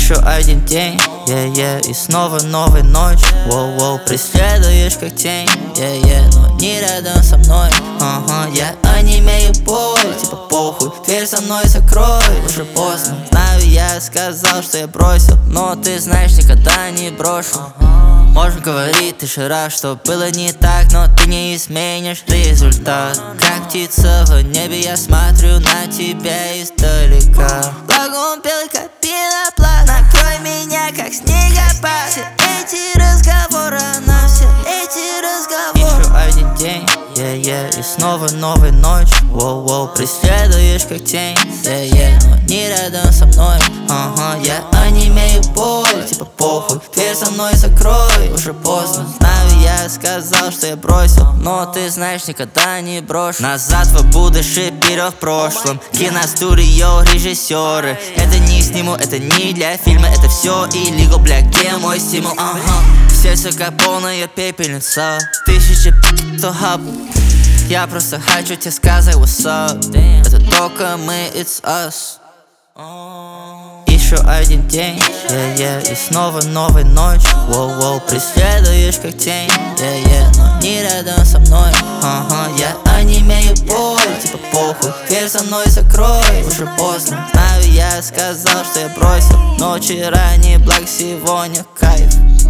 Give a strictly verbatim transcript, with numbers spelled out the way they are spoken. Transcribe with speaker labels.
Speaker 1: Еще один день, yeah, yeah, и снова новая ночь. Воу-воу, преследуешь как тень, yeah, yeah, но не рядом со мной. Ага, я онемею боль, типа похуй, дверь со мной закрой. Уже поздно, знаю, я сказал, что я бросил, но ты знаешь, никогда не брошу. Можно говорить тысячу раз, что было не так, но ты не изменишь результат. Как птица в небе, я смотрю на тебя издалека. Лагун белый, как пенопласт, накрой меня, как снегопад. Все эти разговоры, на все эти разговоры. Еще один день, yeah, yeah, и снова новая ночь. Воу-воу, преследуешь как тень, yeah, yeah, но не рядом со мной. Ага, я онемею боль, типа похуй, дверь со мной закрой. Уже поздно, знаю, я сказал, что я бросил, но ты знаешь, никогда не брошу. Назад в будущее, вперед в прошлом. Киностудио, режиссеры. Это не сниму, это не для фильма, это все illegal, бля, где мой стимул? Ага. Сердце как полная пепельница, тысячи кто хап. Я просто хочу тебе сказать what's up. Это только мы, it's us. Еще один день, yeah, yeah, и снова новая ночь. Воу-воу, преследуешь как тень, yeah, yeah, но не рядом со мной. Ага, я онемею боль, типа похуй, дверь со мной закрой. Уже поздно, знаю, я сказал, что я бросил, но вчера не благ, сегодня кайф.